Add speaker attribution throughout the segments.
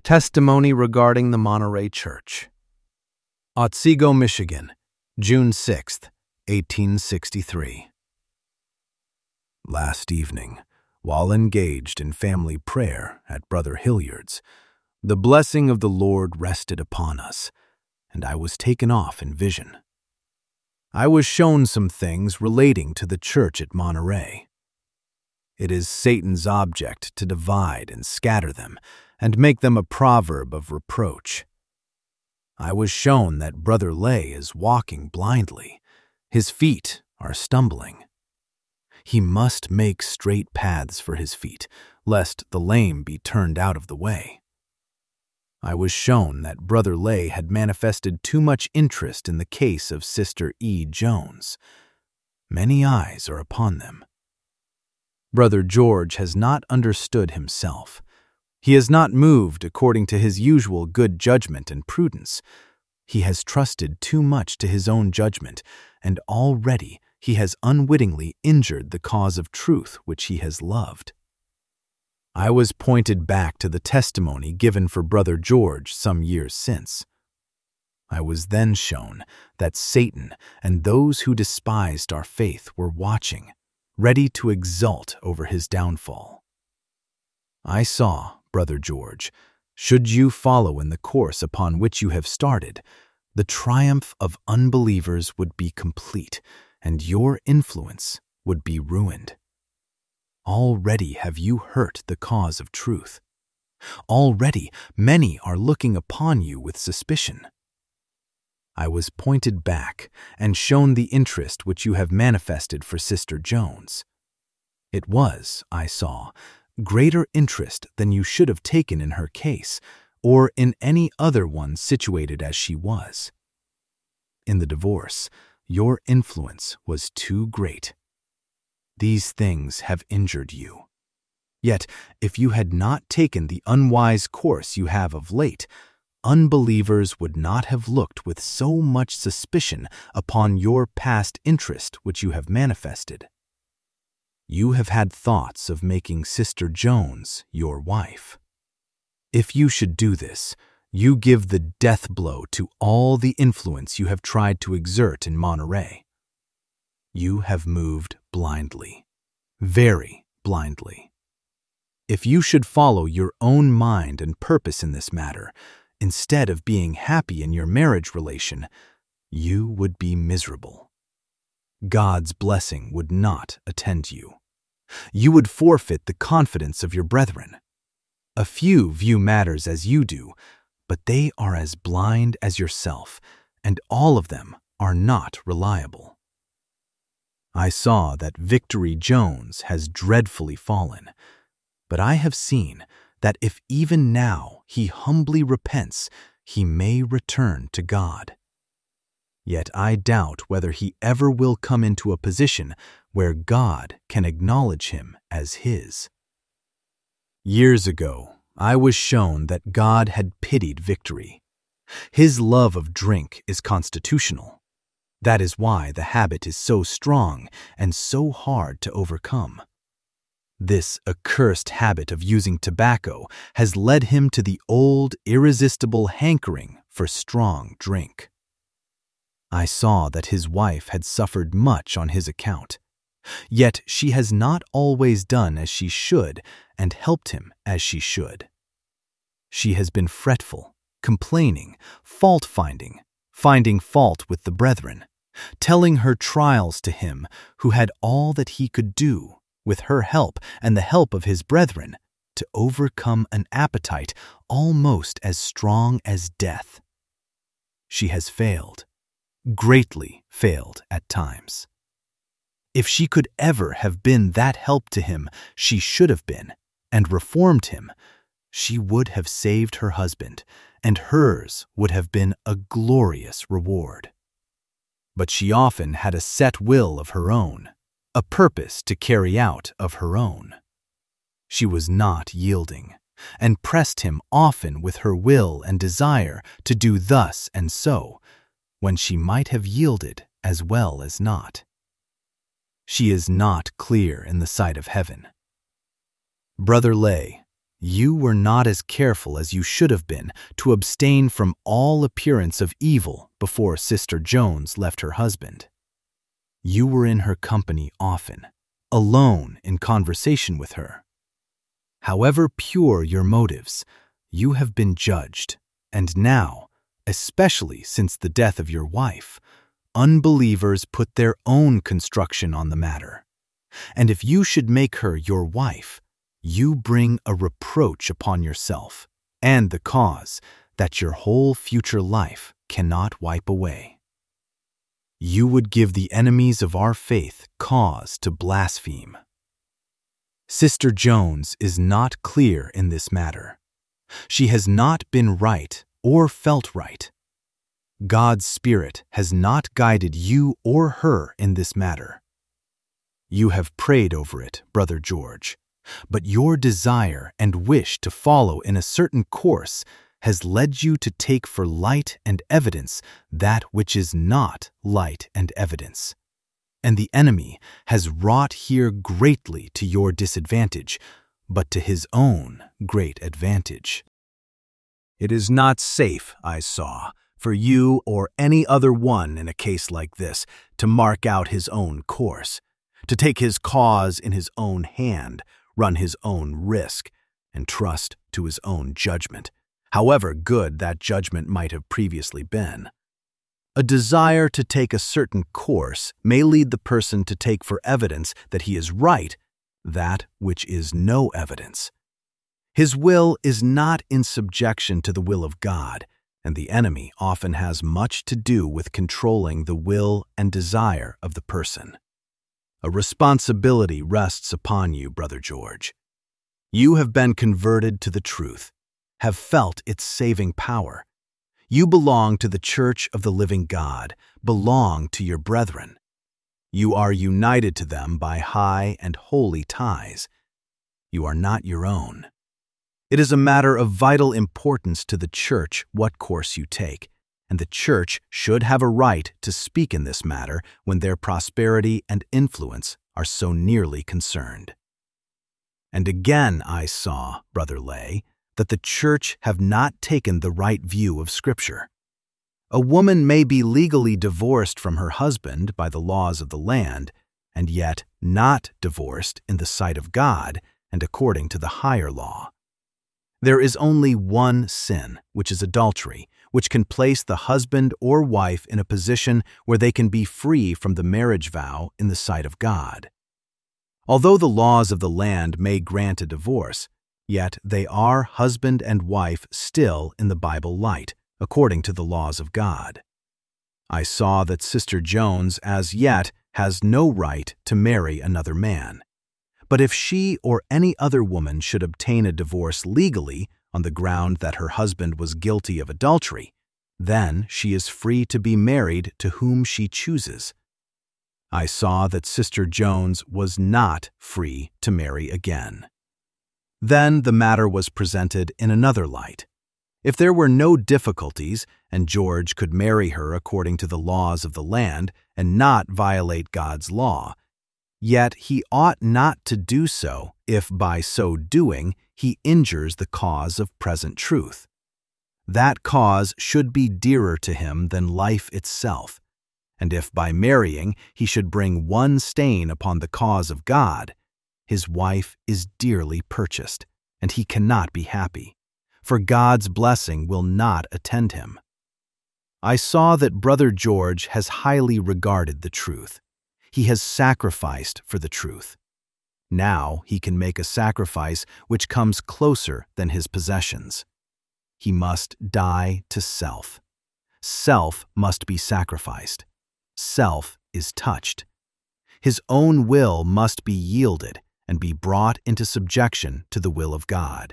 Speaker 1: Testimony regarding the Monterey Church. Otsego, Michigan, June 6, 1863. Last evening, while engaged in family prayer at Brother Hilliard's, the blessing of the Lord rested upon us, and I was taken off in vision. I was shown some things relating to the church at Monterey. It is Satan's object to divide and scatter them, and make them a proverb of reproach. I was shown that Brother Lay is walking blindly. His feet are stumbling. He must make straight paths for his feet, lest the lame be turned out of the way. I was shown that Brother Lay had manifested too much interest in the case of Sister E. Jones. Many eyes are upon them. Brother George has not understood himself. He has not moved according to his usual good judgment and prudence. He has trusted too much to his own judgment, and already he has unwittingly injured the cause of truth which he has loved. I was pointed back to the testimony given for Brother George some years since. I was then shown that Satan and those who despised our faith were watching, ready to exult over his downfall. I saw, Brother George, should you follow in the course upon which you have started, the triumph of unbelievers would be complete, and your influence would be ruined. Already have you hurt the cause of truth. Already many are looking upon you with suspicion. I was pointed back and shown the interest which you have manifested for Sister Jones. It was, I saw, greater interest than you should have taken in her case, or in any other one situated as she was. In the divorce, your influence was too great. These things have injured you. Yet, if you had not taken the unwise course you have of late, unbelievers would not have looked with so much suspicion upon your past interest which you have manifested. You have had thoughts of making Sister Jones your wife. If you should do this, you give the death blow to all the influence you have tried to exert in Monterey. You have moved blindly, very blindly. If you should follow your own mind and purpose in this matter, instead of being happy in your marriage relation, you would be miserable. God's blessing would not attend you. You would forfeit the confidence of your brethren. A few view matters as you do, but they are as blind as yourself, and all of them are not reliable. I saw that Victory Jones has dreadfully fallen, but I have seen that if even now he humbly repents, he may return to God. Yet I doubt whether he ever will come into a position where God can acknowledge him as his. Years ago, I was shown that God had pitied Victory. His love of drink is constitutional. That is why the habit is so strong and so hard to overcome. This accursed habit of using tobacco has led him to the old, irresistible hankering for strong drink. I saw that his wife had suffered much on his account, yet she has not always done as she should and helped him as she should. She has been fretful, complaining, fault-finding, finding fault with the brethren, telling her trials to him who had all that he could do, with her help and the help of his brethren, to overcome an appetite almost as strong as death. She has failed, greatly failed at times. If she could ever have been that help to him she should have been, and reformed him, she would have saved her husband, and hers would have been a glorious reward. But she often had a set will of her own, a purpose to carry out of her own. She was not yielding, and pressed him often with her will and desire to do thus and so, when she might have yielded as well as not. She is not clear in the sight of heaven. Brother Lay, You were not as careful as you should have been to abstain from all appearance of evil before Sister Jones left her husband. You were in her company often, alone in conversation with her. However pure your motives, you have been judged, and now, especially since the death of your wife, unbelievers put their own construction on the matter. And if you should make her your wife, you bring a reproach upon yourself and the cause that your whole future life cannot wipe away. You would give the enemies of our faith cause to blaspheme. Sister Jones is not clear in this matter. She has not been right or felt right. God's Spirit has not guided you or her in this matter. You have prayed over it, Brother George, but your desire and wish to follow in a certain course has led you to take for light and evidence that which is not light and evidence. And the enemy has wrought here greatly to your disadvantage, but to his own great advantage. It is not safe, I saw, for you or any other one in a case like this to mark out his own course, to take his cause in his own hand, run his own risk, and trust to his own judgment, however good that judgment might have previously been. A desire to take a certain course may lead the person to take for evidence that he is right that which is no evidence. His will is not in subjection to the will of God, and the enemy often has much to do with controlling the will and desire of the person. A responsibility rests upon you, Brother George. You have been converted to the truth, have felt its saving power. You belong to the Church of the Living God, belong to your brethren. You are united to them by high and holy ties. You are not your own. It is a matter of vital importance to the Church what course you take, and the Church should have a right to speak in this matter when their prosperity and influence are so nearly concerned. And again I saw, Brother Lay, that the Church have not taken the right view of Scripture. A woman may be legally divorced from her husband by the laws of the land, and yet not divorced in the sight of God and according to the higher law. There is only one sin, which is adultery, which can place the husband or wife in a position where they can be free from the marriage vow in the sight of God. Although the laws of the land may grant a divorce, yet they are husband and wife still in the Bible light, according to the laws of God. I saw that Sister Jones as yet has no right to marry another man. But if she or any other woman should obtain a divorce legally on the ground that her husband was guilty of adultery, then she is free to be married to whom she chooses. I saw that Sister Jones was not free to marry again. Then the matter was presented in another light. If there were no difficulties and George could marry her according to the laws of the land and not violate God's law, yet he ought not to do so if by so doing he injures the cause of present truth. That cause should be dearer to him than life itself, and if by marrying he should bring one stain upon the cause of God, his wife is dearly purchased, and he cannot be happy, for God's blessing will not attend him. I saw that Brother George has highly regarded the truth. He has sacrificed for the truth. Now he can make a sacrifice which comes closer than his possessions. He must die to self. Self must be sacrificed. Self is touched. His own will must be yielded and be brought into subjection to the will of God.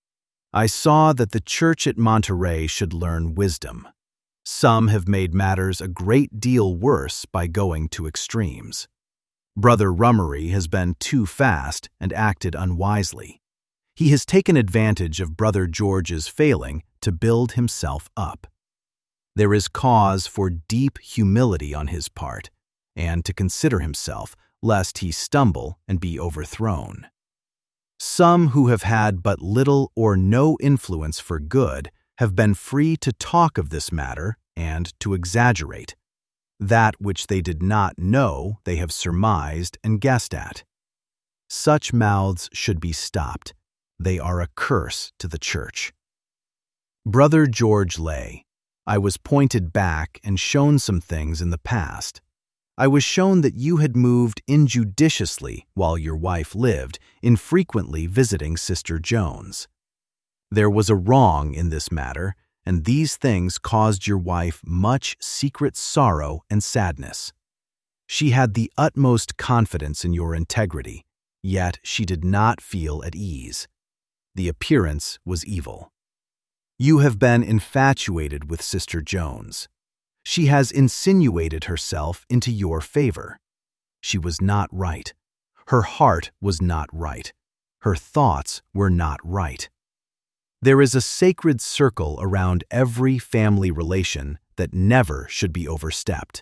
Speaker 1: I saw that the church at Monterey should learn wisdom. Some have made matters a great deal worse by going to extremes. Brother Rummery has been too fast and acted unwisely. He has taken advantage of Brother George's failing to build himself up. There is cause for deep humility on his part, and to consider himself, lest he stumble and be overthrown. Some who have had but little or no influence for good have been free to talk of this matter and to exaggerate. That which they did not know they have surmised and guessed at. Such mouths should be stopped. They are a curse to the church. Brother George Lay, I was pointed back and shown some things in the past. I was shown that you had moved injudiciously while your wife lived, infrequently visiting Sister Jones. There was a wrong in this matter, and these things caused your wife much secret sorrow and sadness. She had the utmost confidence in your integrity, yet she did not feel at ease. The appearance was evil. You have been infatuated with Sister Jones. She has insinuated herself into your favor. She was not right. Her heart was not right. Her thoughts were not right. There is a sacred circle around every family relation that never should be overstepped.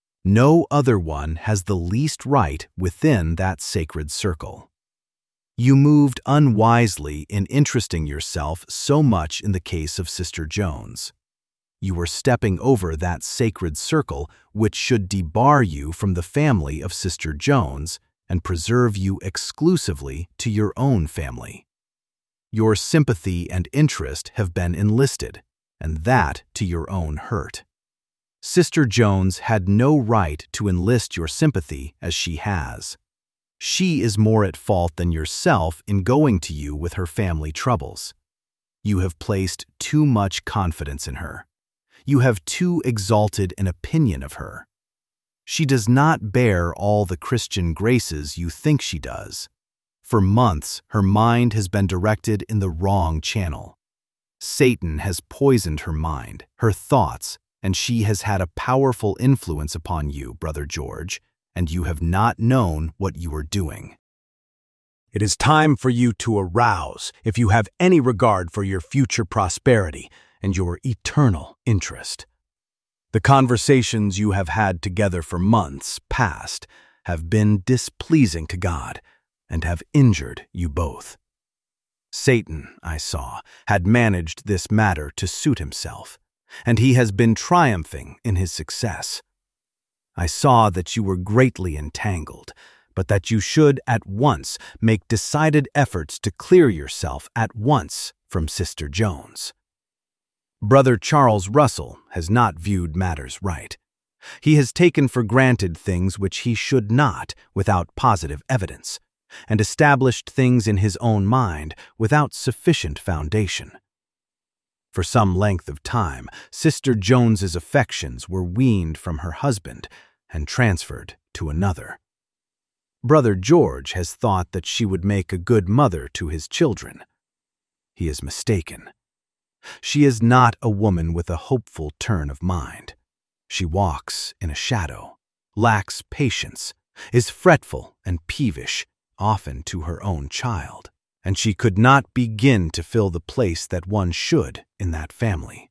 Speaker 1: No other one has the least right within that sacred circle. You moved unwisely in interesting yourself so much in the case of Sister Jones. You were stepping over that sacred circle which should debar you from the family of Sister Jones and preserve you exclusively to your own family. Your sympathy and interest have been enlisted, and that to your own hurt. Sister Jones had no right to enlist your sympathy as she has. She is more at fault than yourself in going to you with her family troubles. You have placed too much confidence in her. You have too exalted an opinion of her. She does not bear all the Christian graces you think she does. For months, her mind has been directed in the wrong channel. Satan has poisoned her mind, her thoughts, and she has had a powerful influence upon you, Brother George, and you have not known what you are doing. It is time for you to arouse if you have any regard for your future prosperity and your eternal interest. The conversations you have had together for months past have been displeasing to God and have injured you both. Satan, I saw, had managed this matter to suit himself, and he has been triumphing in his success. I saw that you were greatly entangled, but that you should at once make decided efforts to clear yourself at once from Sister Jones. Brother Charles Russell has not viewed matters right. He has taken for granted things which he should not without positive evidence, and established things in his own mind without sufficient foundation. For some length of time, Sister Jones's affections were weaned from her husband and transferred to another. Brother George has thought that she would make a good mother to his children. He is mistaken. She is not a woman with a hopeful turn of mind. She walks in a shadow, lacks patience, is fretful and peevish, often to her own child, and she could not begin to fill the place that one should in that family.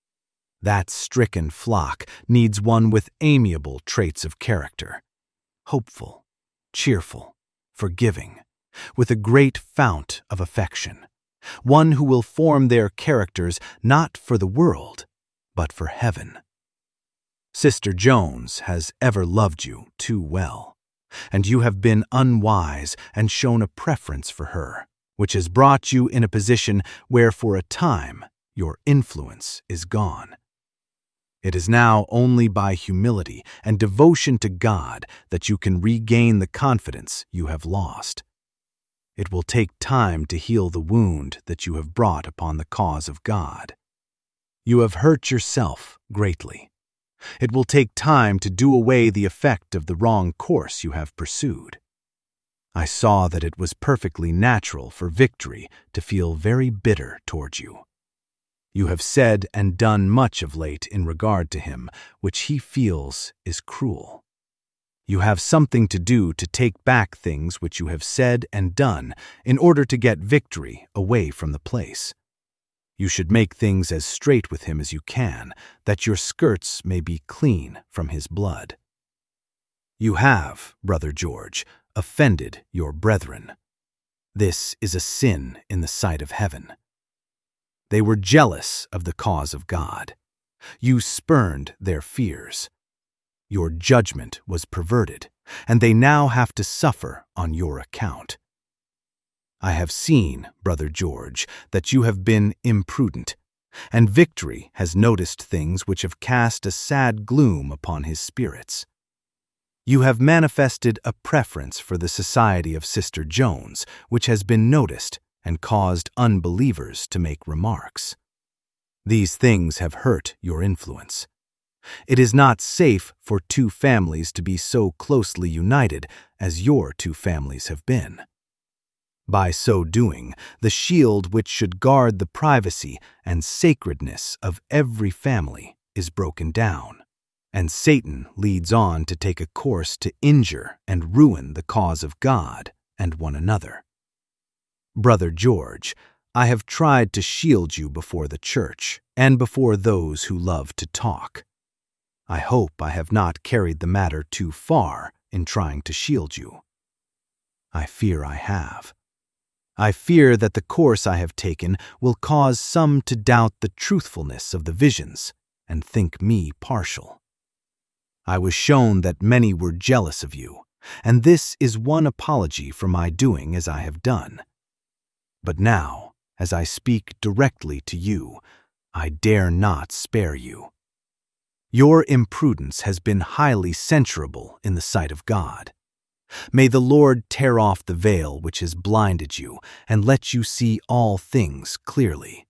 Speaker 1: That stricken flock needs one with amiable traits of character, hopeful, cheerful, forgiving, with a great fount of affection, one who will form their characters not for the world, but for heaven. Sister Jones has ever loved you too well, and you have been unwise and shown a preference for her, which has brought you in a position where for a time your influence is gone. It is now only by humility and devotion to God that you can regain the confidence you have lost. It will take time to heal the wound that you have brought upon the cause of God. You have hurt yourself greatly. It will take time to do away the effect of the wrong course you have pursued. I saw that it was perfectly natural for Victory to feel very bitter toward you. You have said and done much of late in regard to him, which he feels is cruel. You have something to do to take back things which you have said and done in order to get Victory away from the place. You should make things as straight with him as you can, that your skirts may be clean from his blood. You have, Brother George, offended your brethren. This is a sin in the sight of heaven. They were jealous of the cause of God. You spurned their fears. Your judgment was perverted, and they now have to suffer on your account. I have seen, Brother George, that you have been imprudent, and Victory has noticed things which have cast a sad gloom upon his spirits. You have manifested a preference for the society of Sister Jones, which has been noticed and caused unbelievers to make remarks. These things have hurt your influence. It is not safe for two families to be so closely united as your two families have been. By so doing, the shield which should guard the privacy and sacredness of every family is broken down, and Satan leads on to take a course to injure and ruin the cause of God and one another. Brother George, I have tried to shield you before the church and before those who love to talk. I hope I have not carried the matter too far in trying to shield you. I fear I have. I fear that the course I have taken will cause some to doubt the truthfulness of the visions and think me partial. I was shown that many were jealous of you, and this is one apology for my doing as I have done. But now, as I speak directly to you, I dare not spare you. Your imprudence has been highly censurable in the sight of God. May the Lord tear off the veil which has blinded you and let you see all things clearly.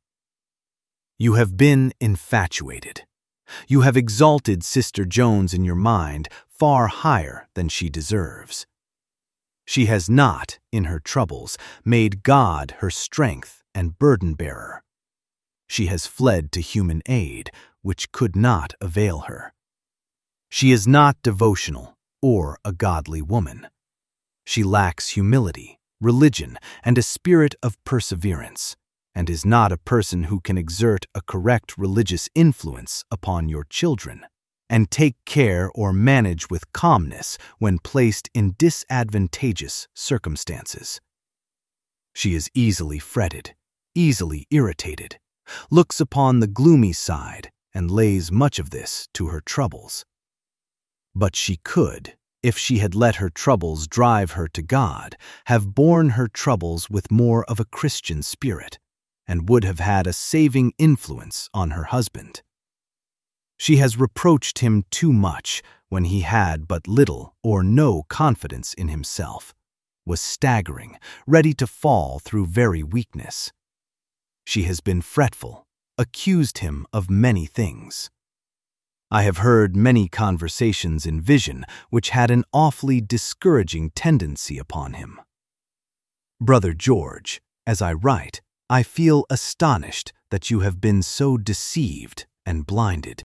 Speaker 1: You have been infatuated. You have exalted Sister Jones in your mind far higher than she deserves. She has not, in her troubles, made God her strength and burden-bearer. She has fled to human aid, which could not avail her. She is not devotional or a godly woman. She lacks humility, religion, and a spirit of perseverance, and is not a person who can exert a correct religious influence upon your children, and take care or manage with calmness when placed in disadvantageous circumstances. She is easily fretted, easily irritated, looks upon the gloomy side, and lays much of this to her troubles. But she could, if she had let her troubles drive her to God, have borne her troubles with more of a Christian spirit, and would have had a saving influence on her husband. She has reproached him too much when he had but little or no confidence in himself, was staggering, ready to fall through very weakness. She has been fretful, accused him of many things. I have heard many conversations in vision which had an awfully discouraging tendency upon him. Brother George, as I write, I feel astonished that you have been so deceived and blinded.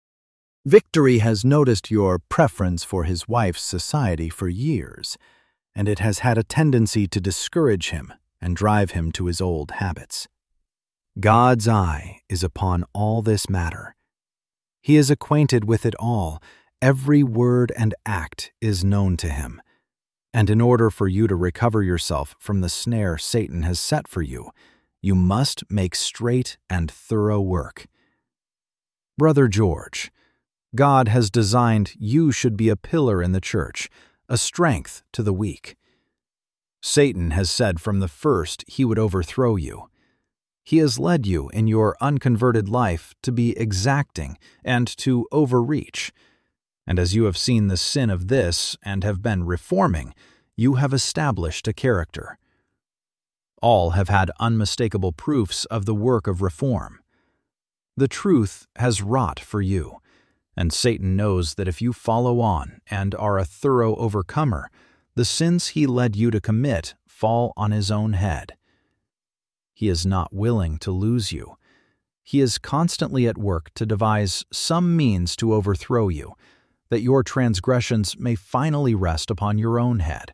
Speaker 1: Victory has noticed your preference for his wife's society for years, and it has had a tendency to discourage him and drive him to his old habits. God's eye is upon all this matter. He is acquainted with it all. Every word and act is known to him. And in order for you to recover yourself from the snare Satan has set for you, you must make straight and thorough work. Brother George, God has designed you should be a pillar in the church, a strength to the weak. Satan has said from the first he would overthrow you. He has led you in your unconverted life to be exacting and to overreach. And as you have seen the sin of this and have been reforming, you have established a character. All have had unmistakable proofs of the work of reform. The truth has wrought for you, and Satan knows that if you follow on and are a thorough overcomer, the sins he led you to commit fall on his own head. He is not willing to lose you. He is constantly at work to devise some means to overthrow you, that your transgressions may finally rest upon your own head.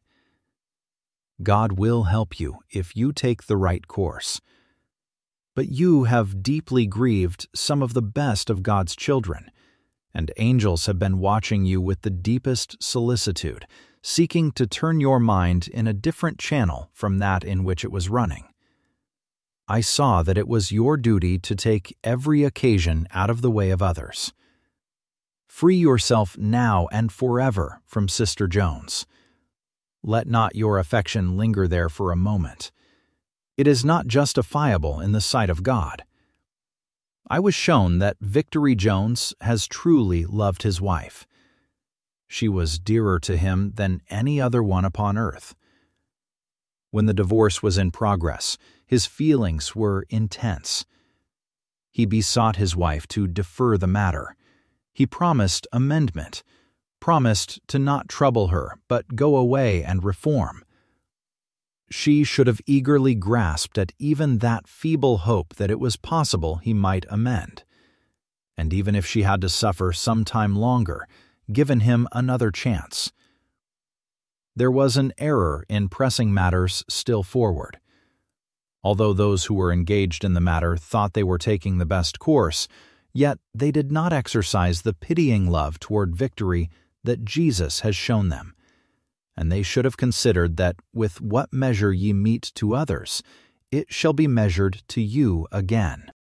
Speaker 1: God will help you if you take the right course. But you have deeply grieved some of the best of God's children, and angels have been watching you with the deepest solicitude,
Speaker 2: seeking to turn your mind in a different channel from that in which it was running. I saw that it was your duty to take every occasion out of the way of others. Free yourself now and forever from Sister Jones. Let not your affection linger there for a moment. It is not justifiable in the sight of God. I was shown that Victory Jones has truly loved his wife. She was dearer to him than any other one upon earth. When the divorce was in progress, his feelings were intense. He besought his wife to defer the matter. He promised amendment, promised to not trouble her, but go away and reform. She should have eagerly grasped at even that feeble hope that it was possible he might amend, and even if she had to suffer some time longer, given him another chance. There was an error in pressing matters still forward. Although those who were engaged in the matter thought they were taking the best course, yet they did not exercise the pitying love toward Victory that Jesus has shown them. And they should have considered that with what measure ye mete to others, it shall be measured to you again.